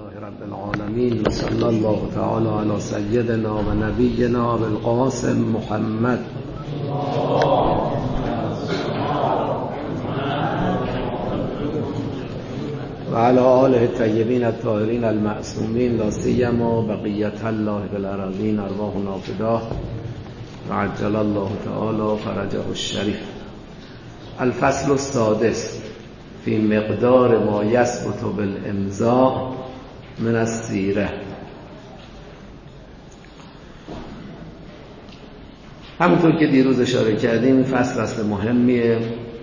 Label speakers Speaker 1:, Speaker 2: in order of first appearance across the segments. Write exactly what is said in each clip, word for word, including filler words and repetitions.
Speaker 1: لله رب العالمين و صلی الله تعالی علی سیدنا و نبینا ابوالقاسم محمد و علی آله الطیبین الطاهرین المعصومین لا سیما بقیة الله فی الارضین ارواحنا فداه و عجل الله تعالی فرجه الشریف. الفصل السادس فی مقدار ما یثبت بالامضاء من السیره. همونطور که دیروز اشاره کردیم فصل فصل مهمیه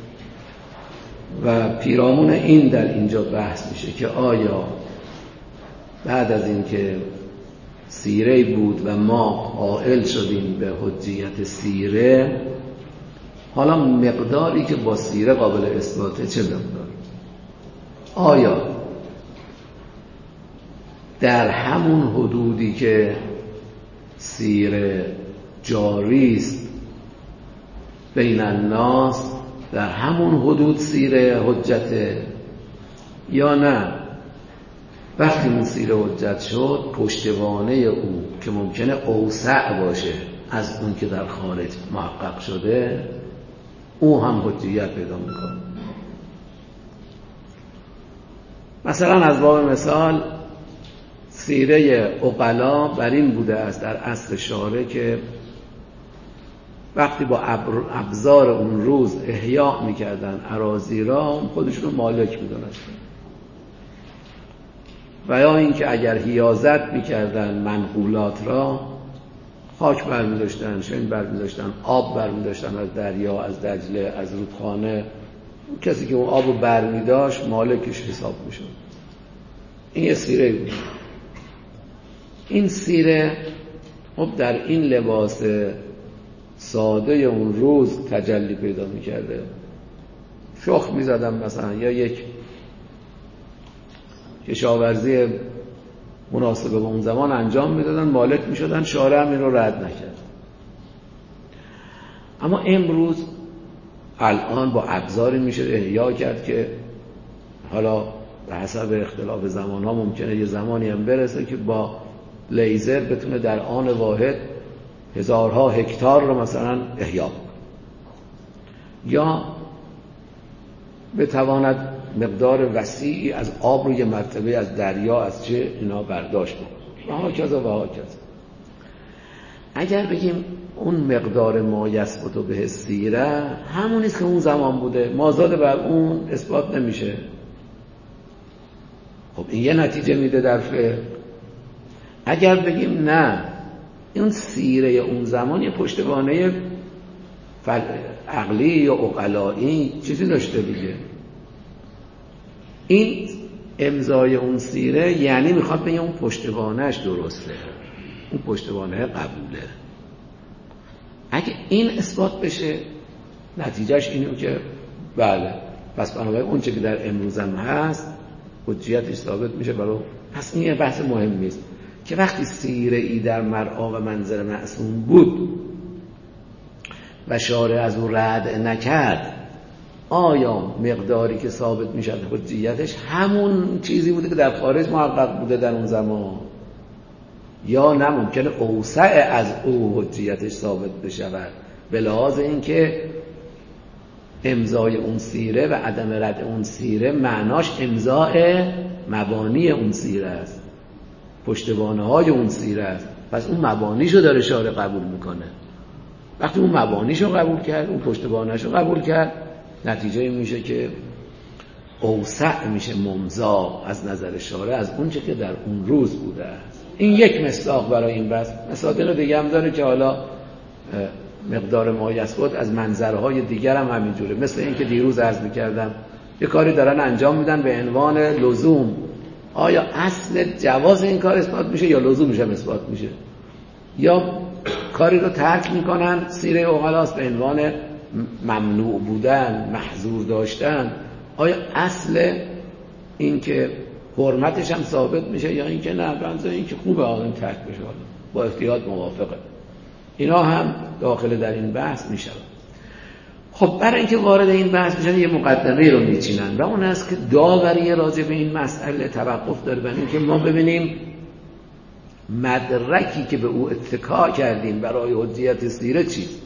Speaker 1: و پیرامون این در اینجا بحث میشه که آیا بعد از اینکه سیره بود و ما قائل شدیم به حجیت سیره، حالا مقداری که با سیره قابل اثباته چه مقدار؟ آیا در همون حدودی که سیره جاری است بین الناس، در همون حدود سیره حجته، یا نه وقتی اون سیره حجت شد پشتوانه او که ممکنه اوسع باشه از اون که در خارج محقق شده او هم حجیت پیدا میکنه؟ مثلا از باب مثال سیره عقلا بر این بوده است در اصل شارع که وقتی با ابزار اون روز احیا میکردن اراضی را خودشون مالک میدونستن، و یا اینکه اگر حیازت میکردن منقولات را خاک برمی‌داشتن، شن برمی‌داشتن، آب برمی‌داشتن از دریا، از دجله، از رودخانه، کسی که اون آب رو برمی‌داشت مالکش حساب میشد. این یه سیره بود. این سیره خب در این لباس ساده اون روز تجلی پیدا می‌کرده. شخم می‌زدن مثلا یا یک کشاورزی مناسب به اون زمان انجام میدادن، مالک میشدن، شارع هم این رو رد نکرد. اما امروز الان با ابزاری میشه احیا کرد که حالا به حسب اختلاف زمان ها ممکنه یه زمانی هم برسه که با لیزر بتونه در آن واحد هزارها هکتار رو مثلا احیا کنه، یا بتواند مقدار وسیعی از آب رو یه مرتبه از دریا از چه اینا برداشت بکنه و ها کذا و ها کذا. اگر بگیم اون مقدار ما یثبت به سیره همون است که اون زمان بوده، مازاد بر اون اثبات نمیشه. خب این یه نتیجه میده در فقه. اگر بگیم نه اون سیره اون زمان یه پشتوانه عقلی یا عقلایی چیزی داشته دیگه، این امضای اون سیره یعنی میخواد بگه اون پشتوانهش درسته، اون پشتوانه قبوله. اگه این اثبات بشه نتیجهش اینه که بله پس بنابراین اون چه که در امروزم هست حجیتش ثابت میشه برای. پس این یه بحث مهمی است که وقتی سیره ای در مرعا و منظر معصوم بود و شارع از اون رد نکرد، آیا مقداری که ثابت میشد حجیتش همون چیزی بوده که در خارج محقق بوده در اون زمان، یا نه ممکنه اوسع از او حجیتش ثابت بشود به لحاظ اینکه امضای اون سیره و عدم رد اون سیره معناش امضای مبانی اون سیره است، پشتوانه های اون سیره است. پس اون مبانیشو داره شارع قبول میکنه. وقتی اون مبانیشو قبول کرد، اون پشتوانهشو قبول کرد، نتیجه این میشه که اوسع میشه ممضا از نظر شارع از اون چه که در اون روز بوده است. این یک مصداق برای این بحث. مثال دیگه هم داره که حالا مقدار ما یثبت از منظرهای دیگر هم همینجوره. مثل این که دیروز عرض میکردم یه کاری دارن انجام میدن به عنوان لزوم، آیا اصل جواز این کار اثبات میشه یا لزومش هم اثبات میشه؟ یا کاری رو ترک میکنن، سیره عقلاست، به عنوان ممنوع بودن، محظور داشتن، آیا اصل این که حرمتش هم ثابت میشه یا این که نه بنظر این که خوبه آدم ترک بشه با احتیاط موافقه؟ اینا هم داخل در این بحث میشه. خب برای اینکه وارد این بحث بشن یه مقدمه رو میچینن و اون است که داوری راجع به این مسئله توقف داره بر اینکه ما ببینیم مدرکی که به او اتکا کردیم برای حجیت سیره چیست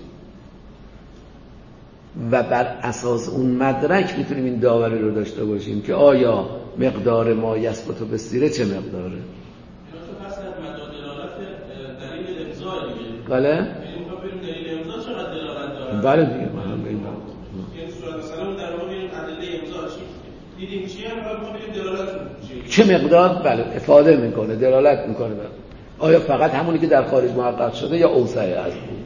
Speaker 1: و بر اساس اون مدرک میتونیم این داوری رو داشته باشیم که آیا مقدار ما یثبت به سیره چه مقداره. بله بله دیگه
Speaker 2: دیدیم چیه ما ببینیم دلالتون
Speaker 1: چه مقدار بله افاده میکنه دلالت میکنه بله. آیا فقط همونی که در خارج محقق شده یا اوسع از اون.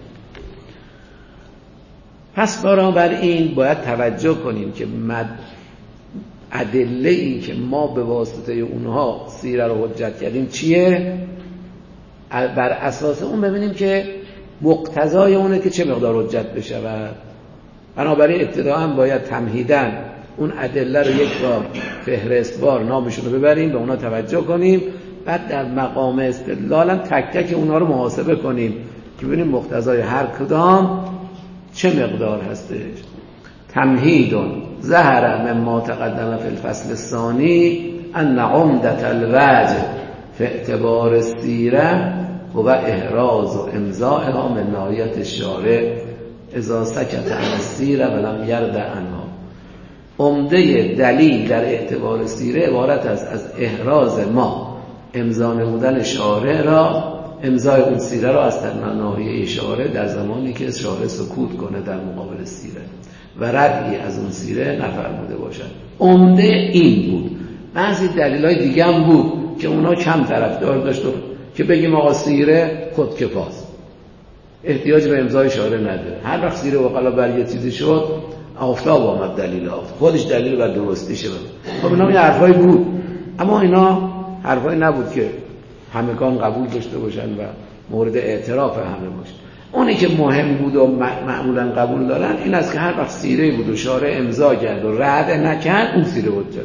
Speaker 1: پس بنابراین باید توجه کنیم که مد ادله ای که ما به واسطه اونها سیره رو حجت کردیم چیه، بر اساس اون ببینیم که مقتضای اونه که چه مقدار حجت بشه و بنابراین ابتداءً باید تمهیداً اون ادله رو یک بار فهرستوار نامشون رو ببریم به اونا توجه کنیم، بعد در مقام استدلال تک تک اونها رو محاسبه کنیم که ببینیم مقتضای هر کدام چه مقدار هستش. تمهید ظهر مما تقدم فی الفصل الثانی ان عمدة الوجه فی اعتبار السیره و احراز و امضاءها من ناحیة الشارع اذا سکت عن السیره ولم یرد عنها. عمده دلیل در اعتبار سیره عبارت است از احراز ما امضا نمودن شارع را، امضای اون سیره را از ناحیه شارع در زمانی که شارع سکوت کنه در مقابل سیره و ردی از اون سیره نفرموده باشد. عمده این بود. بعضی دلیلای دیگه هم بود که اونا کم طرفدار داشت که بگیم آقا سیره خودکفاست، احتیاج به امضای شارع نداره، هر وقت سیره وقلا بر یه چیزی شد آفتاب آمد دلیل آفتاب خودش دلیل بر درستیشه. خب اینا یه حرفای بود، اما اینا حرفای نبود که همگان قبول داشته باشن و مورد اعتراف همه باشه. اونی که مهم بود و معمولا قبول دارن این است که هر وقت سیره بود و شارع امضا کرد و رد نکرد اون سیره حجته.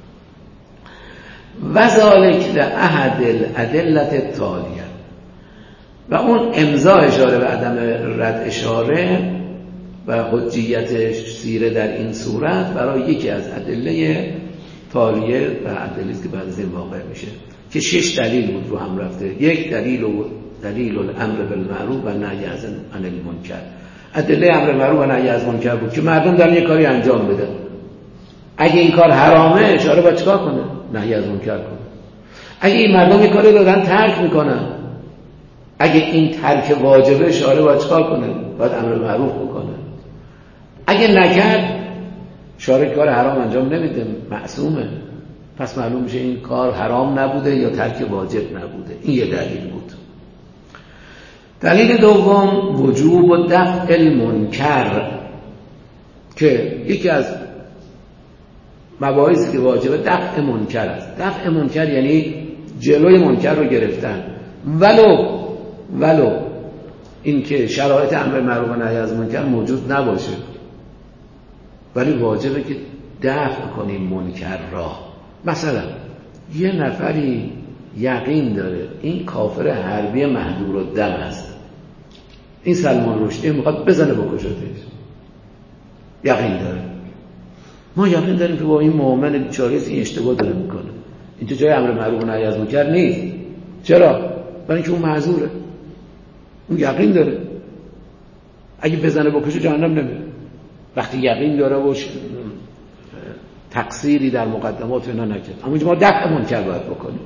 Speaker 1: و ذالک لأحد الادله التالیه، و اون امضای شارع و عدم رد اشاره و حجیت سیره در این صورت برای یکی از ادله تالیه و ادله که بعد از این واقع میشه که شش دلیل بود رو هم رفته. یک دلیل و دلیل الامر بالمعروف و نهی عن المنکر. ادله امر معروف و نهی از منکر بود که مردم دارن یه کاری انجام بدن، اگه این کار حرامه اشاره باید چیکار کنه؟ نهی از منکر کنه. اگه این مردم یه کاری دارن ترک میکنن، اگه این ترک واجبه اشاره باید چیکار کنه؟ باید امر معروف بکنه. اگه نکرد شارع کار حرام انجام نمیده، معصومه، پس معلوم میشه این کار حرام نبوده یا ترک واجب نبوده. این یه دلیل بود. دلیل دوم وجوب و دفع المنکر که یکی از مباحثی که واجبه دفع منکر است. دفع منکر یعنی جلوی منکر رو گرفتن، ولو ولو اینکه شرایط امر معروف و نهی از منکر موجود نباشه، ولی واجبه که دفع کنیم منکر را. مثلا یه نفری یقین داره این کافر حربی مهدور الدم است، این سلمان رشدی میخواد بزنه بکشتش، یقین داره. ما یقین داریم که با این مؤمن بیچاره این اشتباه داره میکنه، اینجا جای امر معروف و نهی از منکر نیست. چرا؟ برای اینکه اون معذوره، اون یقین داره اگه بزنه بکشه جهنم نمیره. وقتی یقین داره و تقصیری در مقدمات اینا نکرد، اما اینجا ما دفع منکر باید بکنیم.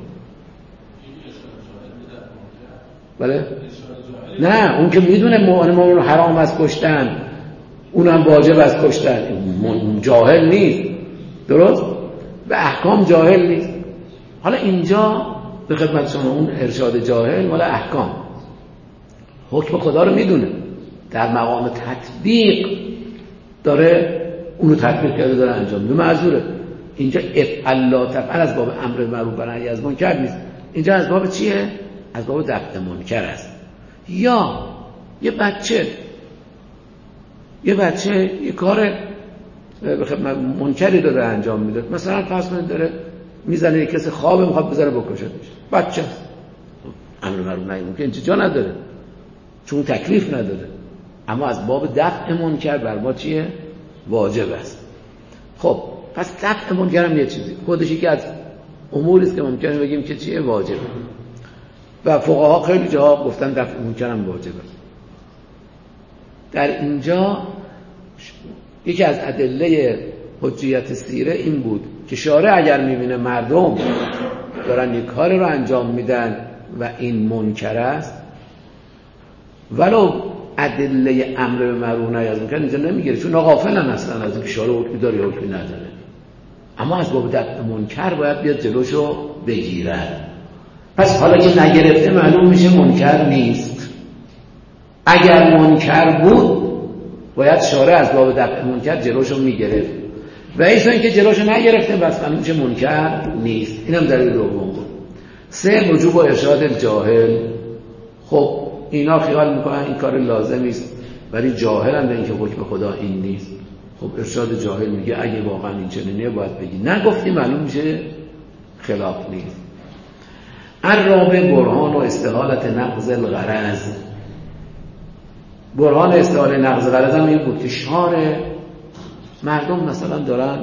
Speaker 1: بله؟ نه، اون که میدونه مؤمن حرام از کشتن، اونم واجب از کشتن، جاهل نیست، درست؟ به احکام جاهل نیست. حالا اینجا به خدمت شما اون ارشاد جاهل مال احکام، حکم خدا رو میدونه، در مقام تطبیق داره اونو تطبیق کرده داره انجام میده، معذوره. اینجا افعل لا تفعل از باب امر معروف و نهی از منکر نیست، اینجا از باب چیه؟ از باب دفع منکر است. یا یه بچه یه بچه یه کار منکری داره انجام میده، مثلا فرض کنید داره میزنه یک کسی خوابه میخواد بزنه بکشتش، بچه است، امر معروف نهی منکر اینجا جا نداره چون تکلیف نداره. اما از باب دفع منکر بر ما چیه؟ واجب است. خب پس دفع منکر هم یه چیزی خودش یکی از اموری است که ممکنه بگیم که چیه؟ واجبه. و فقها خیلی جاها گفتن دفع منکر هم واجبه. در اینجا یکی از ادله حجیت سیره این بود که شارع اگر میبینه مردم دارن یک کار رو انجام میدن و این منکر است، ولو ادله امر به معروف نهی از منکر اینجا نمیگیره، چون غافلن اصلا از اینکه شارع حکمی داره یا حکمی نداره، اما از باب دفع منکر باید بیاد جلوشو بگیرد. پس حالا که نگرفته معلوم میشه منکر نیست. اگر منکر بود باید شارع از باب دفع منکر جلوشو میگرفت و ایسا اینکه جلوشو نگرفته بس معلوم میشه منکر نیست. اینم دلیل دوم بود. سه، وجوب و ارشاد الجاهل. خب اینا خیال میکنن این کار لازمی است ولی جاهلن به اینکه حکم خدا این نیست. خب ارشاد جاهل میگه اگه واقعا این چنینه باید بگی، نگفتی معلوم میشه خلاف نیست. الرابع برهان و استحالت نقض الغرض. برهان استحاله نقض غرض هم این بود که شارع مردم مثلا دارن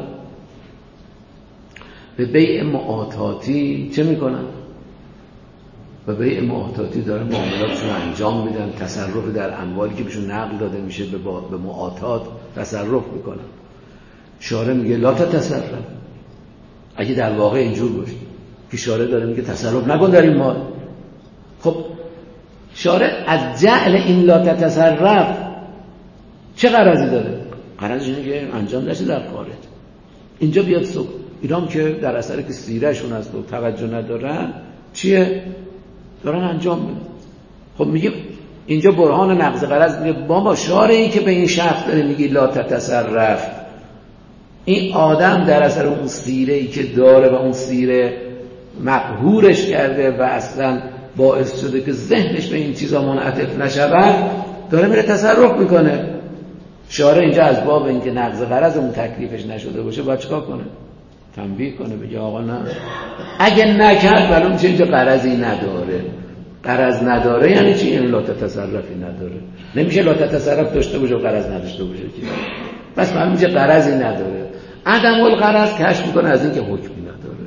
Speaker 1: به بیع معاطاتی چه میکنن؟ به بیع معاطاتی دارن معاملاتشون انجام میدن، تصرف در اموالی که بهشون نقل داده میشه به, با... به معاطات تصرف میکنن. شارع میگه لا تتصرف. اگه در واقع اینجور باشه که شارع داره میگه تصرف نکن در این مال، خب شارع از جعل این لا تتصرف چه غرضی داره؟ غرضش اینه که انجام نشه در خارج. اینجا بیاد سو ایرام که در اثر که سیرهشون هست و توجه ندارن چیه؟ دارن انجام میدن. خب میگه اینجا برهان نقض غرض میگه بابا شارعی که به این شخص داره میگی لا تتصرف، این آدم در اثر اون سیره‌ای که داره و اون سیره مقهورش کرده و اصلا باعث شده که ذهنش به این چیزا منعطف نشود، داره میره تصرف میکنه. شارع اینجا از باب اینکه نقض غرض اون تکلیفش نشده باشه باید چیکار کنه؟ تنبیه کنه، بگه آقا نه. اگه نکرد معلوم میشه اینجا غرضی نداره. غرض نداره یعنی چی؟ یعنی لا تتصرفی نداره. نمیشه لا تتصرف داشته باشه و غرض نداشته باشه که بس معلوم میشه غرضی نداره. عدم الغرض کشف میکنه از اینکه حکمی نداره.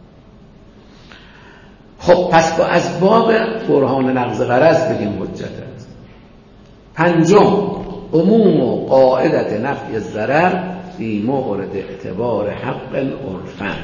Speaker 1: خب پس با اسباب برهان نقض غرض بگیم حجت است. پنجم، عموم و قاعدت نفی الضرر فی مورد اعتبار حق العرفن.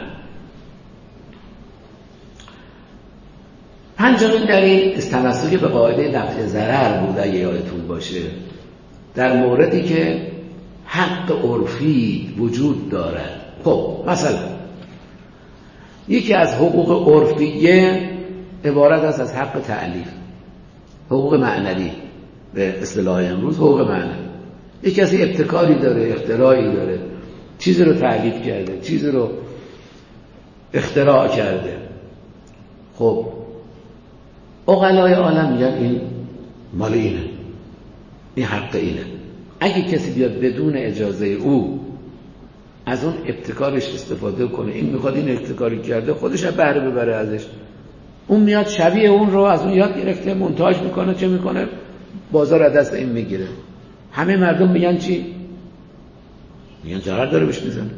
Speaker 1: پنجمین دلیل استناسوی به قاعده نفی ضرر بود اگه یادتون باشه، در موردی که حق عرفی وجود دارد. خب مثلا یکی از حقوق عرفیه عبارت است از حق تألیف، حقوق معنوی به اصطلاح امروز حقوق معنوی. یک کسی ابتکاری داره، اختراعی داره، چیزی رو تألیف کرده، چیزی رو اختراع کرده. خب عقلای عالم میگن این مال اینه، این حق اینه. اگه کسی بیاد بدون اجازه او از اون ابتکارش استفاده کنه، این میخواد این ابتکاری کرده خودش هم بهره ببره ازش، اون میاد شبیه اون رو از اون یاد گرفته مونتاژ میکنه، چه میکنه؟ بازار از دست این میگیره. همه مردم میگن چی؟ میگن ضرر داره بهش میزنه.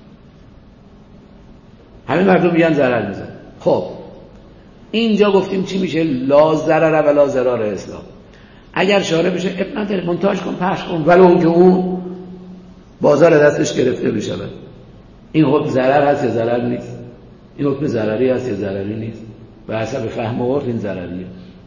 Speaker 1: همه مردم میگن ضرر میزنه. خب اینجا گفتیم چی میشه؟ لا ضرر و لا ضرار اسلام. اگر شارع بشه اب نداره، مونتاژ کن، پخش کن، ولو اون که اون بازار دستش گرفته بشه. این حکم ضرر هست یا ضرر نیست؟ این حکم ضرری هست یا ضرری نیست؟ به حسب فهم و عرف این ضرریه.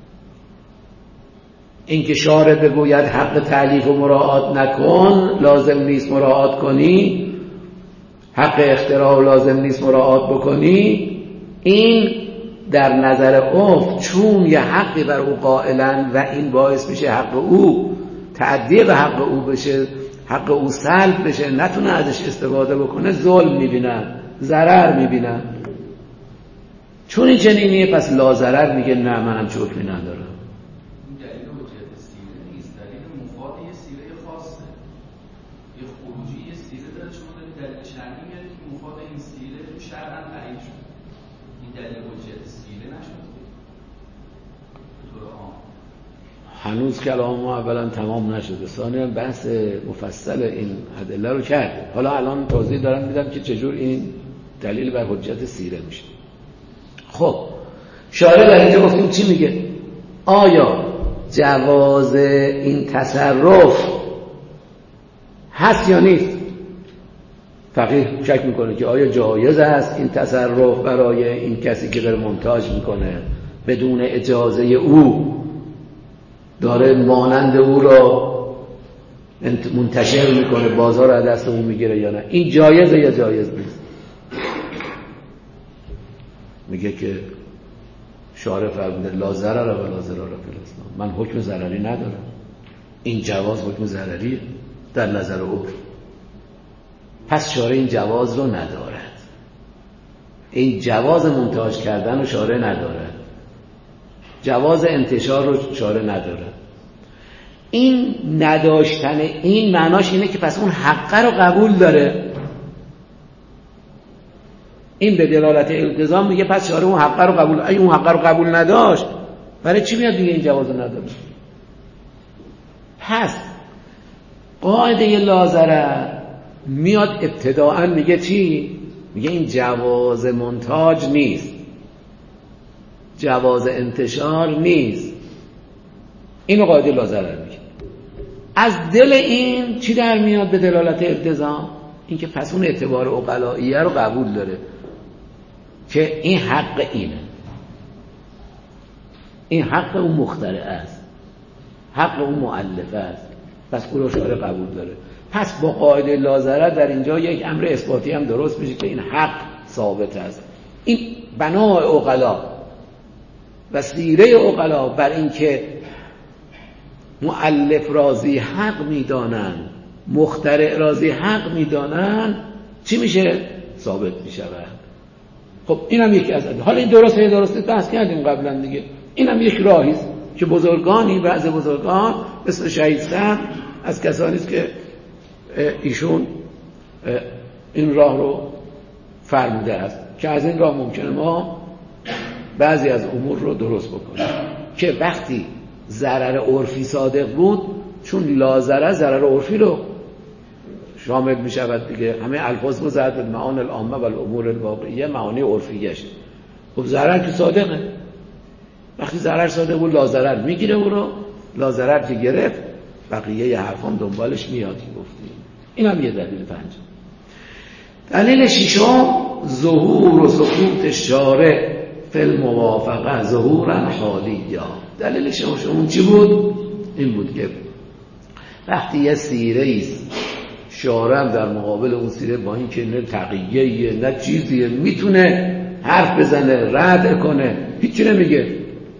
Speaker 1: این که شارع بگوید حق تألیف و مراعات نکن، لازم نیست مراعات کنی، حق اختراع لازم نیست مراعات بکنی، این در نظر عرف چون یه حقی بر او قائلن و این باعث میشه حق او تعدی به حق او بشه، حق او سلب بشه، نتونه ازش استفاده بکنه، ظلم میبینن، ضرر میبینن. چون این چنینیه پس لا ضرر میگه نه منم چه حکمی ندارم.
Speaker 3: این دلیل حجت سیره نیست، دلیل مفاد یه سیره خاصه، یه خروجی یه سیره داره، شما دارید دلیل شرعی میارید که مفاد این سیره شرعاً تعیین شد. این دلیل حجت سیره نشد به طور عام.
Speaker 1: هنوز کلام ما اولا تمام نشده، ثانیا بحث مفصل این ادله رو کرده. حالا الان توضیح دارم میدم که چجور این دلیل بر حجت سیره میشه. خب شارع در اینجا گفتیم چی میگه؟ آیا جواز این تصرف هست یا نیست؟ فقیه شک میکنه که آیا جایز است این تصرف برای این کسی که داره مونتاژ میکنه بدون اجازه او داره مانند او را منتشر میکنه، بازار از دست اون میگیره یا نه؟ این جایزه یا جایز نیست؟ میگه که شارع فرموده لا ضرر و لا ضرار فی الاسلام، من حکم ضرری ندارم، این جواز حکم ضرری در نظر او. پس شارع این جواز رو ندارد، این جواز منتاج کردن رو شارع ندارد، جواز انتشار رو شارع ندارد. این نداشتن این معناش اینه که پس اون حقه رو قبول داره. این به دلالت التزام میگه پس شارع اون حقه رو قبول، اگه اون حقه رو قبول نداشت برای چی میاد دیگه این جواز رو نداره؟ پس قاعده لا ضرر میاد ابتداءً میگه چی؟ میگه این جواز منتاج نیست، جواز انتشار نیست. اینو قاعده لا ضرر میگه. از دل این چی در میاد به دلالت التزام؟ این که پس اون اعتبار عقلائیه رو قبول داره که این حق اینه، این حق اون مخترع است، حق اون مؤلفه است، پس اون رو شارع قبول داره. پس با قاعده لا ضرر در اینجا یک امر اثباتی هم درست میشه که این حق ثابت است. این بنای عقلا و سیره عقلا بر این که مؤلف راضی حق میدانن، مخترع راضی حق میدانن، چی میشه؟ ثابت میشه. خب اینم یکی از حالا این درسته درسته بحث کردیم قبلا دیگه. اینم یک راهی است که بزرگانی، بعضی بزرگان مثل شهید سعد از کسانی است که ایشون این راه رو فرموده است که از این راه ممکنه ما بعضی از امور رو درست بکنیم که وقتی ضرر عرفی صادق بود، چون لا ضرر ضرر عرفی رو شامل می شود دیگه. همه الفاظ مزد به معانی العامه و الامور الواقعیه معانی عرفیه شه. خب ضرر که صادقه، وقتی ضرر صادق بود لا ضرر میگیره او رو، لا ضرر که گرفت بقیه حرفام دنبالش میاد که گفتیم. این هم یه دلیل پنجم. دلیل ششم ظهور و سقوط شارع فی الموافقه ظهورا حالیا. دلیل ششم چی بود؟ این بود که وقتی یه سیره است شارع در مقابل اون سیره با این که نه تقییه نه چیزیه میتونه حرف بزنه رد کنه، هیچی نمیگه،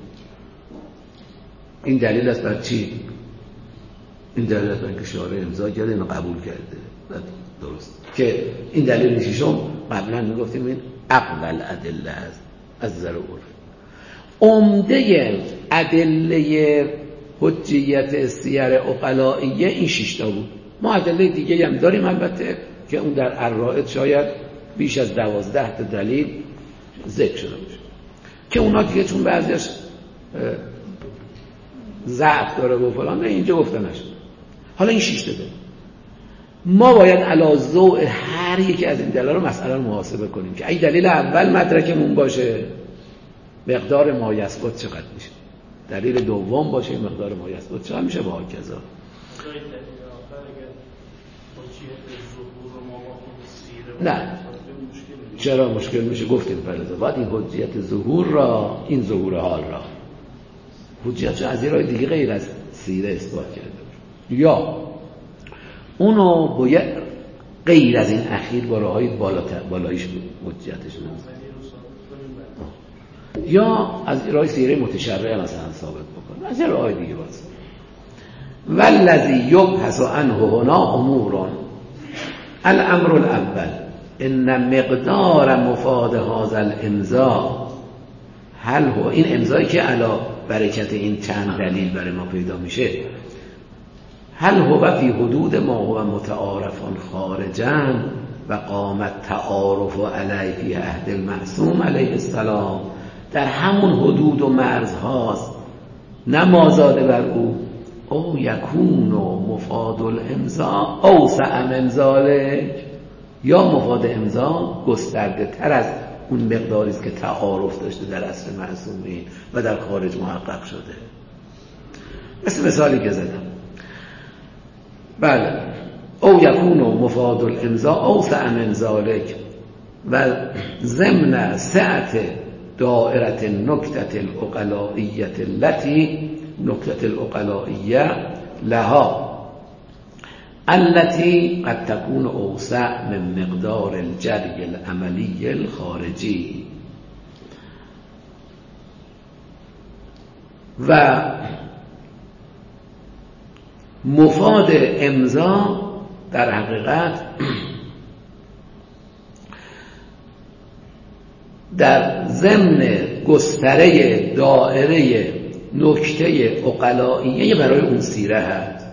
Speaker 1: این دلیل است بر چی؟ این دلیل است بر که شارع امضا کرده اینو قبول کرده. درست که این دلیل ششم قبلا میگفتیم این اقوال ادله است از نظر عرف. عمده ادله حجیت سیر عقلائیه این شش تا بود. ما ادله دیگه هم داریم البته که اون در الرائد شاید بیش از دوازده تا دلیل ذکر شده باشه که اونا دیگه چون بعضیش ضعف داره و فلان نه اینجا گفته نشد. حالا این شش تا ما باید علی ضوء هر یکی از این دلایل رو مسئله رو محاسبه کنیم که اگه دلیل اول مدرکمون باشه مقدار ما یثبت چقدر میشه، دلیل دوم باشه مقدار ما یثبت چقدر میشه و هکذا. نه چرا مشکل میشه؟ گفتیم فرضا باید این حجیت ظهور را، این ظهور حال را حجیت از این راه دیگه غیر از سیره اثبات کرده یا اونو باید غیر از این اخیر با راههای بالایش حجیتش نمیزد یا از راه سیره متشرعه مثلا ثابت بکنه، از راه دیگه باید. والذی یبحث عنه هنا امور. الامر الاول ان مقدار مفاد هذا الامضاء، هل هو این امضایی که علا برکت این چند دلیل برای ما پیدا میشه، هل هو فی حدود ما هو متعارفان خارجا و قامت تعارف علیه فی عهد المعصوم علیه السلام، در همون حدود و مرزهاست نه مازاده بر او، او یکون و مفاد الامضا اوسع من ذالک، یا مفاد امضا گسترده تر از اون مقداری است که تعارف داشته در اصل معصومین و در خارج محقق شده. مثل مثالی که زدم، بله، او یکون و مفاد الامضا اوسع من ذالک و ضمن سعت دائره نکته العقلائیه التي نکته العقلائیه لها التي قد تكون اوسع من مقدار الجری العملی الخارجی. و مفاد امضا در حقیقت در ضمن گستره دائره نکته عقلائیه برای اون سیره هست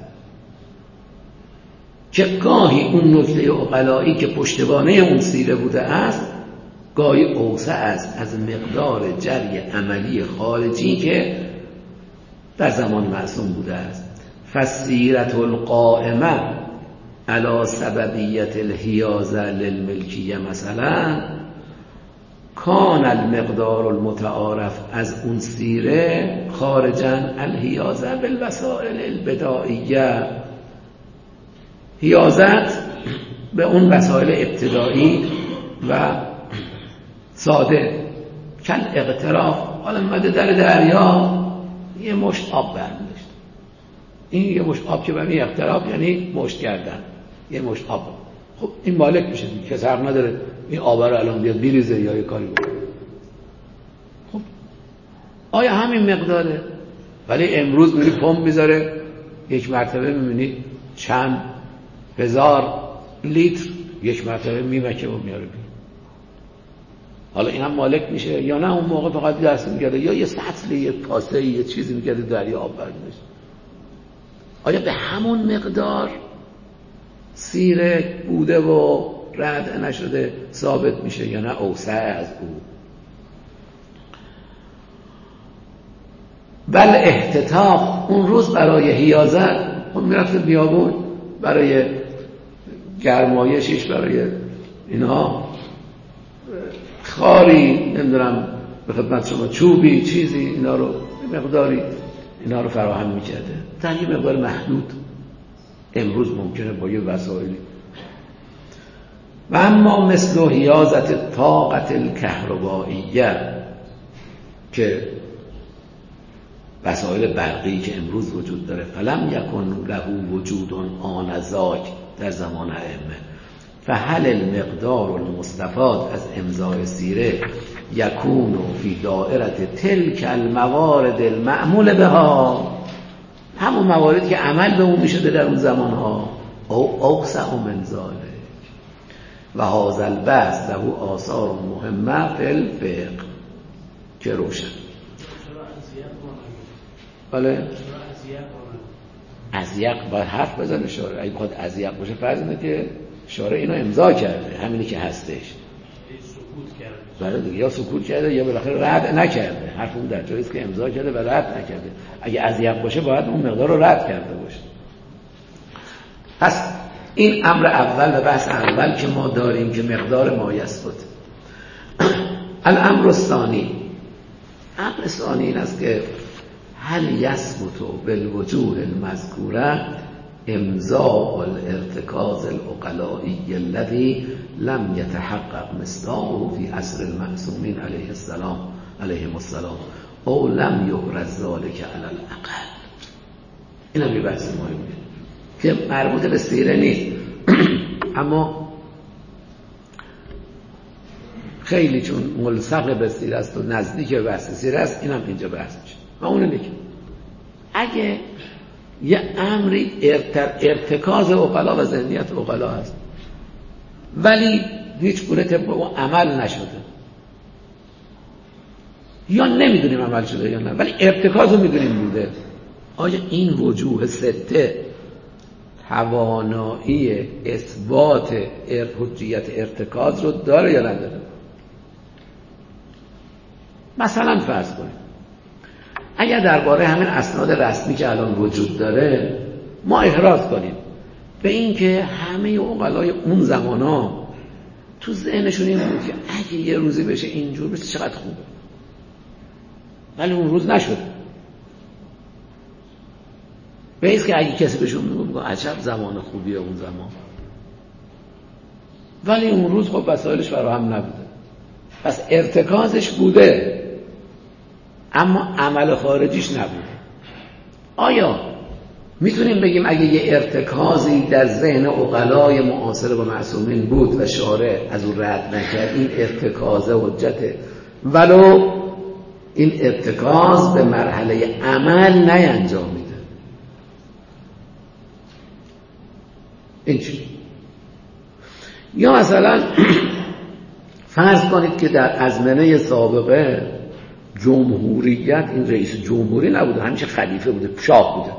Speaker 1: که گاهی اون نکته عقلائی که پشتوانه اون سیره بوده است گاهی اوسع است از مقدار جری عملی خارجی که در زمان معصوم بوده است. فالسیرة القائمه علی سببیت الحیازه للملکیه مثلا کان المقدار المتعارف از اون سیره خارجاً الحیازه بالوسائل البدائیه، حیازت به اون وسایل ابتدایی و ساده کل اغتراف. حالا اومده در دریا یه مشت آب برمی‌داشت، این یه مشت آب که برای اغتراف یعنی مشت کردن، یه مشت آب. خب این مالک میشه که فرق نداره این آب رو الان بیاد بریزه یا یه کاری بکنه. خب آیا همین مقداره؟ ولی امروز میری پمپ میذاره یک مرتبه میبینی چند هزار لیتر یک مرتبه میمکه و میاره بیرون. حالا این هم مالک میشه یا نه؟ اون موقع فقط دست میگرده یا یه سطل یه کاسه یه چیزی میگرده دریا آب برمی‌داشت. آیا به همون مقدار سیره بوده و رد نشده ثابت میشه یا نه اوسع از او؟ بل احتطاق اون روز برای حیازت خب میرفته بیابون برای گرمایشش، برای اینها خاری نمیدونم به خدمت شما چوبی چیزی اینا رو مقداری اینا رو فراهم میکرده در یه مقدار محدود. امروز ممکنه با یه وسایلی. و اما مثل حیازت طاقت الکهربائیه که وسایل برقی که امروز وجود داره، فلم یکن له وجود آنذاک در زمان ائمه، فهل المقدار المستفاد از امضای سیره یکون فی دائره تلک الموارد المعمول بها، همون مواردی که عمل به اون میشده در اون زمانها، او اوسع من ذالک و هذا البحث له آثار مهمه فی الفقه که روشن. بله ازیق باید حرف بزنه شارع. اگه بخواد ازیق باشه فرض اینه که شارع اینو امضا کرده، همینی که هستش،
Speaker 2: سکوت کرده.
Speaker 1: بله دیگه، یا سکوت کرده یا بالاخره رد نکرده. حرف اون در جایی است که امضا کرده و رد نکرده. اگه ازیق باشه باید اون مقدار رو رد کرده باشه. پس این امر اول و بحث اول که ما داریم که مقدار ما یثبت. الامر الثانی، امر ثانی این است که هل یثبت بالوجوه المذکوره امضاء الارتکاز العقلائي الذي لم يتحقق مصداقه في عصر المعصومین علیه السلام علیهم السلام او لم یبرز ذلك علی الاقل. این هم یه بحث مهمه که مربوط به سیره نیست اما خیلی چون ملصق به سیره است و نزدیک به بحث سیره است، این هم اینجا بحث میشه. و اون اینه که اگه یه امری ارتکاز عقلا و ذهنیت عقلا هست ولی هیچ گونه طبق اون عمل نشده یا نمیدونیم عمل شده یا نه ولی ارتکاز رو میدونیم بوده، آیا این وجوه سته توانایی اثبات حجیت ارتکاز رو داره یا نداره؟ مثلا فرض کنیم اگر درباره همین اسناد رسمی که الان وجود داره ما احراز کنیم به این که همه عقلای اون زمانا تو ذهنشون این بود که اگه یه روزی بشه اینجور بشه چقدر خوبه، ولی اون روز نشد. به ایست که اگه کسی بهشون میگه عجب زمان خوبیه اون زمان، ولی اون روز خب وسایلش فراهم نبوده، پس ارتکازش بوده اما عمل خارجیش نبوده. آیا میتونیم بگیم اگه یه ارتکازی در ذهن عقلای معاصر و معصومین بود و شارع از اون رد نکرد این ارتکاز حجته، ولو این ارتکاز به مرحله عمل نینجامیده؟ این چی؟ یا مثلا فرض کنید که در ازمنه سابقه جمهوریت این رئیس جمهوری نبوده، همیشه خلیفه بوده، شاه بوده،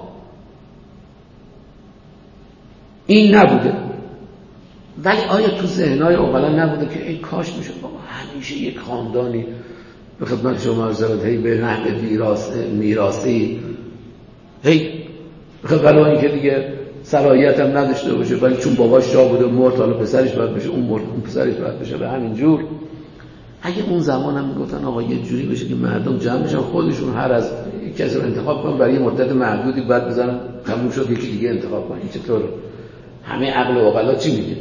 Speaker 1: این نبوده، ولی آیا تو ذهنهای عقلا نبوده که ای کاش میشد بابا همیشه یک خاندانی به خدمت شما عرض شود هی به نحو میراثی هی برای اینکه دیگه صلاحیت هم نداشته باشه ولی چون باباش شاه بوده مرد حالا پسرش باید بشه، اون مرد اون پسرش باید بشه، به همین جور. اگه اون زمان هم میگفتن آقا یه جوری بشه که مردم جمع بشن خودشون هر از یک کسی رو انتخاب کنن برای یه مدت محدودی بعد بزنن تموم شد یکی دیگه انتخاب کنن، این چطور؟ همه عقل و عقلا چی میگه؟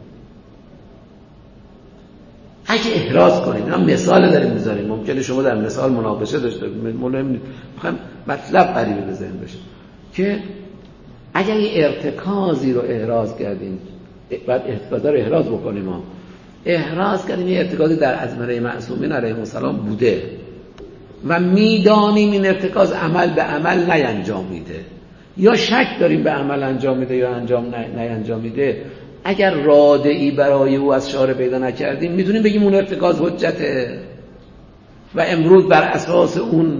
Speaker 1: اگه احراز کنیم، اینا مثال داریم میذاریم، ممکنه شما در مثال مناقشه داشته باشید، میخوام مطلب قریبه به ذهن بشه که اگر یه ارتکازی رو احراز کردیم، بعد ارتکاز رو احراز بکنیم، ما احراز کردیم یه ارتکازی در ازمنه معصومین علیهم السلام بوده و میدانیم این ارتکاز عمل به عمل نینجامیده، یا شک داریم به عمل انجام میده یا انجام نینجام میده، اگر رادعی برای او از شارع پیدا نکردیم میتونیم بگیم اون ارتکاز حجته و امروز بر اساس اون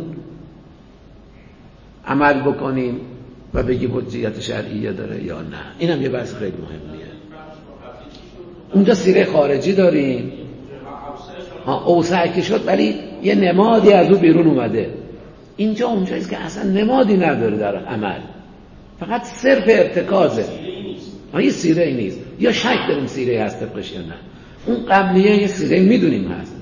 Speaker 1: عمل بکنیم و بگیم حجیت شرعیه داره یا نه. این هم یه بحث خیلی مهمیه. اونجا سیره خارجی داریم، ها اوسع که شد ولی یه نمادی از او بیرون اومده. اینجا اونجاییست که اصلا نمادی نداره در عمل، فقط صرف ارتکازه، ها یه سیره ای نیست، یا شک داریم سیره هست طبقش یا نه. اون قبلیه یه سیره میدونیم هست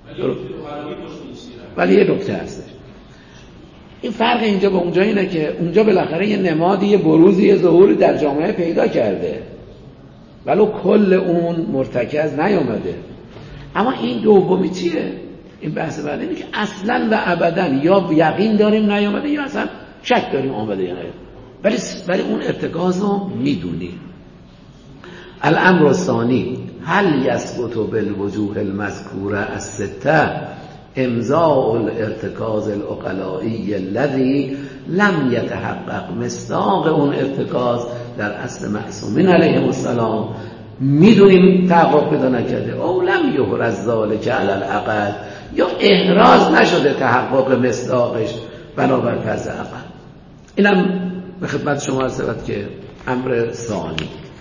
Speaker 1: ولی یه نکته هستش. این فرق اینجا با اونجا اینه که اونجا بالاخره یه نمادی، یه بروزی، یه ظهوری در جامعه پیدا کرده ولو کل اون مرتکز نیامده. اما این دومی چیه؟ این بحث بعد اینه که اصلا و ابدا یا یقین داریم نیامده یا اصلا شک داریم آمده یا نیامده، ولی ولی اون ارتکاز رو میدونیم. الامر الثانی هل یثبت بالوجوه المذکوره السته امضاء الارتکاز العقلایی الذی لم یتحقق مصداق اون ارتکاز در اصل معصومین علیهم السلام، میدونیم تحقق پیدا نکرده، او لم یحرز ذلک علی العقل، یا احراز نشده تحقق مصداقش بنابر فرض عقل. اینم به خدمت شما عرض شود که امر ثانی.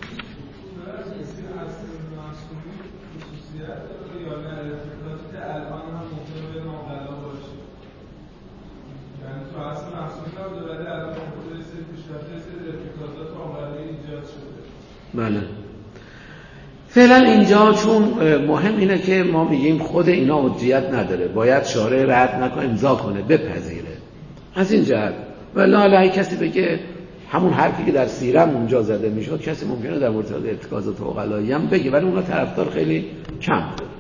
Speaker 1: بله فعلا اینجا چون مهم اینه که ما میگیم خود اینا حجیت نداره، باید شارع رد نکنه، امضا کنه، بپذیره. از این جهت ولی علی کسی بگه همون حرفی که در سیرم اونجا زده میشد کسی ممکنه در مورد ارتکازات عقلایی هم بگه، ولی اونا طرفدار خیلی کم داره.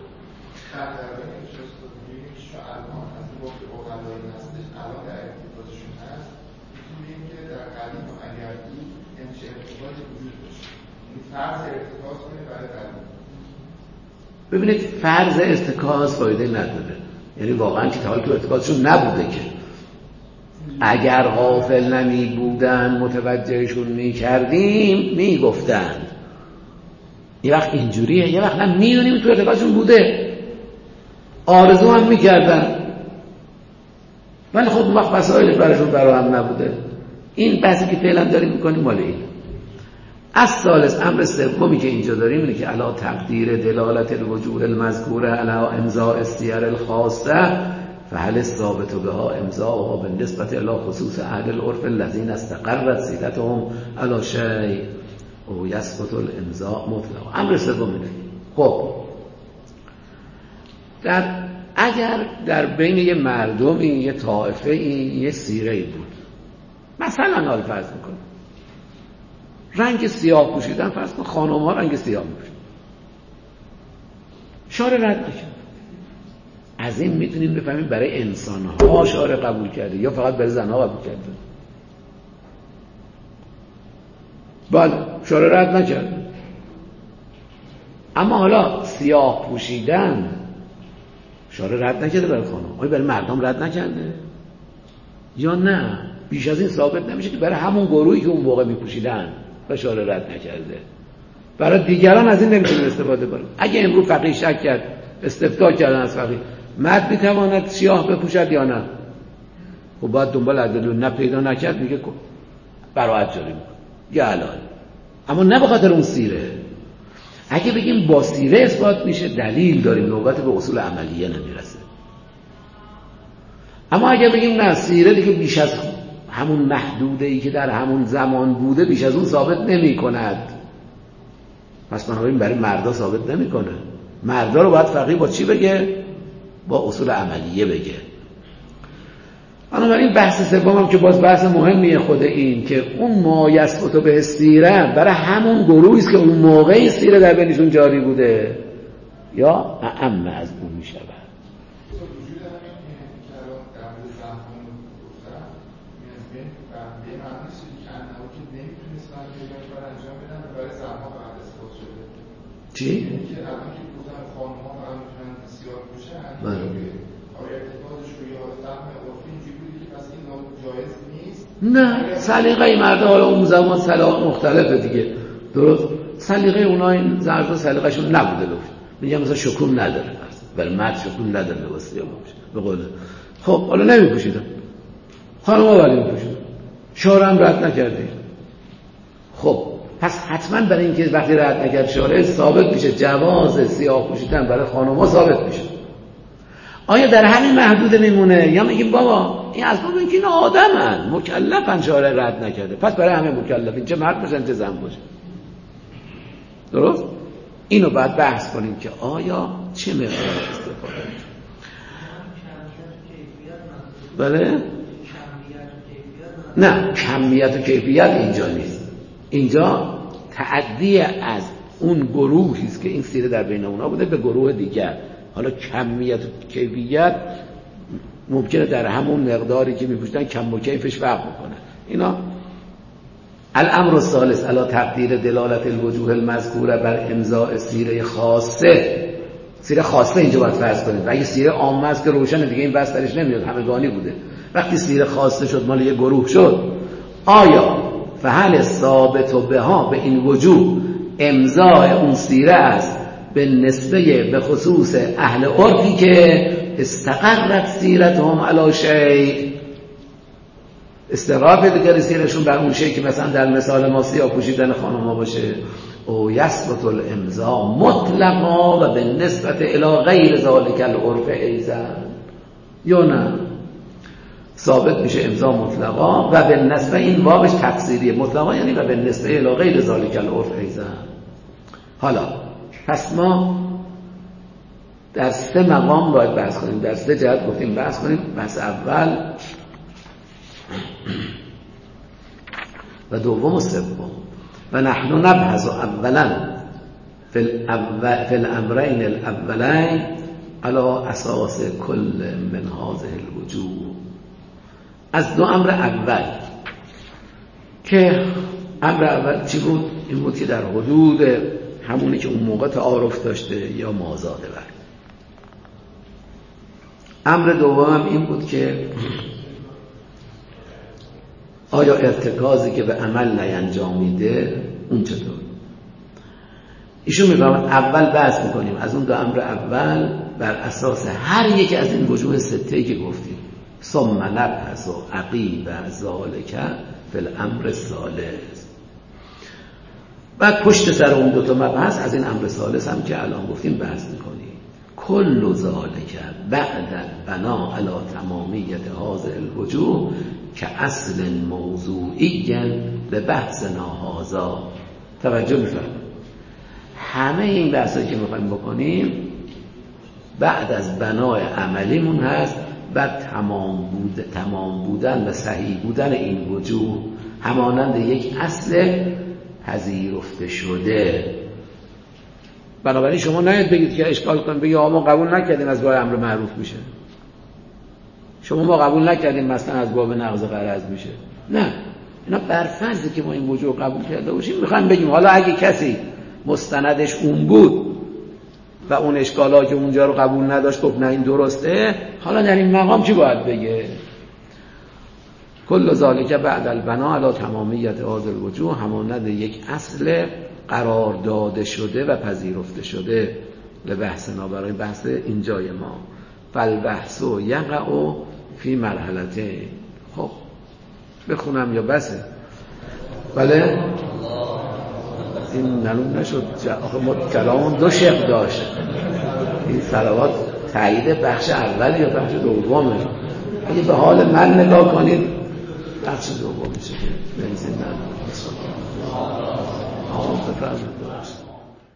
Speaker 1: ببینید فرض ارتکاز فایده نداره، یعنی واقعا که تا حالا تو ارتکازشون نبوده که اگر غافل نمی بودن متوجهشون می کردیم می گفتن. یه وقت اینجوریه، یه وقت هم می دونیم تو ارتکازشون بوده، آرزو هم می کردن ولی خب اون وقت وسایلش براشون فراهم نبوده. این بحثی که فعلا داریم میکنیم مال این. از ثالث امر سومی که اینجا داریم اینه که علا تقدیر دلالت الوجوه المذکوره علا امضاء السیر الخاصه فهل الثابت بها امضاؤها بالنسبة الى خصوص اهل العرف الذين استقرت سیرتهم علی شیء او یسقط الامضاء مطلقا. امر سوم اینه. خب در اگر در بین یه مردمی یه طائفه یه سیره‌ای بود، مثلا حال فرض میکنم رنگ سیاه پوشیدن، فرض کن خانم‌ها رنگ سیاه می‌پوشن، شارع رد نکرد. از این میتونیم بفهمیم برای انسان‌ها شارع قبول کرده یا فقط برای زن‌ها قبول کرده. بله شارع رد نکرد. اما حالا سیاه پوشیدن شارع رد نکرده برای خانم، آیا برای مردم رد نکرده یا نه؟ بیش از این ثابت نمیشه که برای همون گروهی که اون موقع میپوشیدن و شارع رد نکرده، برای دیگران از این نمیتونه استفاده کنه. اگه امروز فقیه شک کرد، استفتاء کردن از فقیه مرد میتواند سیاه بپوشد یا نه، خب باید دنبال ادله، نه پیدا نکرد میگه براءت جاری میکنه یا حلال، اما نه به خاطر اون سیره. اگه بگیم با سیره اثبات میشه دلیل داریم، نوبت به اصول عملیه نمیرسه. اما اگه بگیم نه سیره دیگه بیش از همون محدوده ای که در همون زمان بوده بیش از اون ثابت نمی کند، پس بنابراین برای مردا ثابت نمی کنه. مردا رو باید فقیه با چی بگه؟ با اصول عملیه بگه. بنابراین بحث سوم هم که باز بحث مهمیه، خود این که اون ما یسقط به سیره برای همون گروهی است که اون موقع سیره در بینشون جاری بوده یا اعم از اون می شود. چی؟
Speaker 4: یعنی که الان که گفتن خانم‌ها فقط میتونن سیاه پوشن، آیا ارتباطش روی فهم عرفی اینجوری بودی که پس این جایز نیست؟
Speaker 1: نه، سلیقه مرد حالا اون زمان سلیقه مختلفه دیگه، درست؟ سلیقه اونها این زردا سلیقه‌شون نبوده لفت. میگم مثلا شکوم نداره، برای مرد شکوم نداره لباس سیاه باشه به قول. خب حالا نمیپوشیدن، خانم‌ها ولی میپوشیدن، شارع هم رد نکرده. خب پس حتما برای اینکه وقتی رد نکرد شارع ثابت میشه جواز سیاه پوشیدن برای خانم‌ها ثابت میشه. آیا در همین محدوده میمونه یا میگیم بابا این از باب اینکه این آدمن مکلفن شارع رد نکرده، پس برای همه مکلفین، چه مرد باشن چه زن باشن. درست؟ اینو باید بحث کنیم که آیا چه مقدار استفاده میشه. بله؟ نه، کمیت و کیفیت اینجا نیست. اینجا تعدی از اون گروهی است که این سیره در بین اونها بوده به گروه دیگر. حالا کمیت و کیفیت ممکنه در همون مقداری که میپوشتن کم و کیفش فرق میکنه. اینا الامر الثالث علی تقدیر دلالت الوجوه المذکوره بر امضاء سیره خاصه. سیره خاصه اینجا باید فرض کنید. و اگه سیره عامه است که روشن دیگه این بحث درش نمیاد، همگانی بوده. وقتی سیره خاصه شد مال یه گروه شد، آیا فهل ثابت بها به این وجوه امضاء اون سیره است به نسبه به خصوص اهل عرفی که استقرت سیرتهم علی شیء، استقرار پیدا کرده سیرشون بر اون شیء که مثلا در مثال ما سیاه پوشیدن خانم‌ها باشه، او یثبت الامضاء مطلقا و به نسبت الی غیر ذلک العرف ایضا، یا نه ثابت میشه امضا مطلقا و به نسبه این واوش تفسیریه، مطلقا یعنی و به نسبه الی غیر ذلک العرف ایضا. حالا پس ما در سه مقام باید بحث کنیم، در سه جهت گفتیم بحث کنیم. بحث اول و دوم و سوم. و نحن نبحث اولا فی الامرین الاولین علی اساس کل من هذه الوجوه. از دو امر اول که امر اول چی بود؟ این بود که در حدود همونی که اون موقع تعارف داشته یا مازاده بر. امر دوم این بود که آیا ارتکازی که به عمل نینجامیده اون چطور؟ ایشون میفهمن اول بحث میکنیم از اون دو امر اول بر اساس هر یک از این وجوه سته‌ای که گفتیم. ثم نبحث عقیب ذالک فی الامر الثالث. بعد پشت سر اون دو تا مبحث از این امر ثالث هم که الان گفتیم بحث میکنیم. کل ذالک بعد البنا علی تمامیت هذه الوجوه که اصل موضوعی لبحثنا هذا. توجه می‌فرمایید همه این بحثایی که می‌خوایم بکنیم بعد از بنای عملیمون هست، بعد تمام بود تمام بودن و صحیح بودن این وجوه همانند یک اصل پذیرفته شده. بنابراین شما نهید بگید که اشکال کنید بگید ما قبول نکردیم از باب امر معروف میشه، شما ما قبول نکردیم مثلا از باب نقض قرض میشه. نه، اینا بر فرضی که ما این وجوه قبول کرده باشیم میخوایم بگیم حالا اگه کسی مستندش اون بود و اون اشکالا که اونجا رو قبول نداشت گفت نه این درسته، حالا در این مقام چی باید بگه؟ کل ذالک بعد البنا علی تمامیت هذه الوجوه همانند یک اصل قرار داده شده و پذیرفته شده لبحثنا برای بحث اینجای ما. فالبحث یقع فی مرحلته. خب بخونم یا بسه؟ بله این معلوم نشد آخه ما کلامون دو شق داشت. این صلوات تایید بخش اول یا بخش دومه؟ اگه به حال من نگاه کنید بخش دوم میشه که بنزین نداره. آه بفرمایید.